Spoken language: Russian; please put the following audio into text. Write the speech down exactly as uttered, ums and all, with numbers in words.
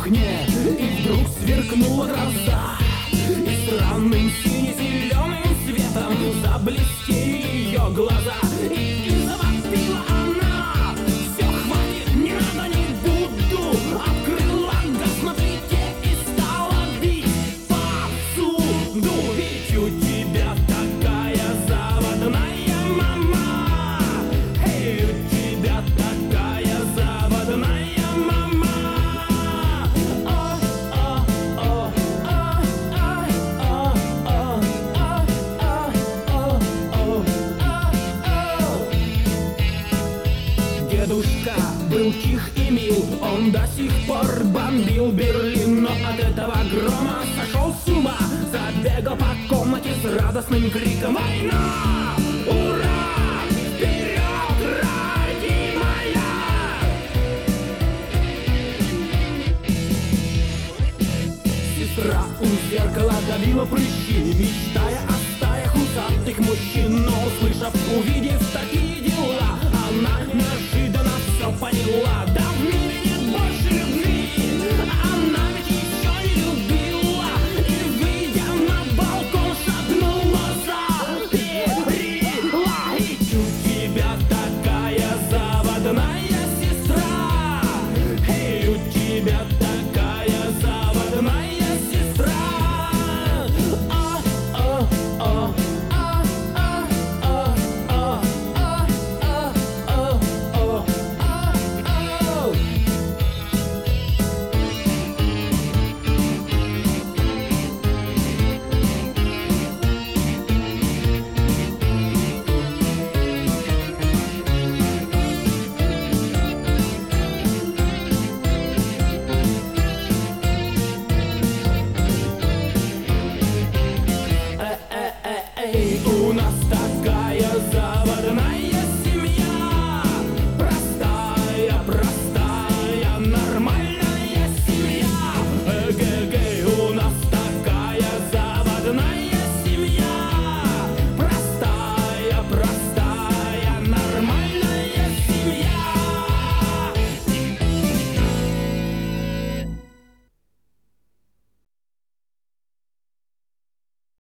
окне, и вдруг сверкнула гроза, и странным сине-зеленым светом заблестели ее глаза. И, и завопила она: все, хватит, не надо, не буду. Открыла газ на плите и стала бить посуду. Ведь у тебя такая заводная мама. Эй, у тебя такая заводная мама. Дедушка был тих и мил, он до сих пор бомбил Берлин, но от этого грома сошел с ума, забегал по комнате с радостным криком: война! Ура! Вперед, родимая! Сестра у зеркала давила прыщи, мечтая о стаях усатых мужчин, но, услышав, увидев такие дела, она неожиданно все поняла. Да в мире нет больше любви, она ведь еще не любила. И, выйдя на балкон, шагнула за перила. Ведь у тебя такая заводная сестра. Эй, у тебя такая заводная сестра. А-а-а. Эй, у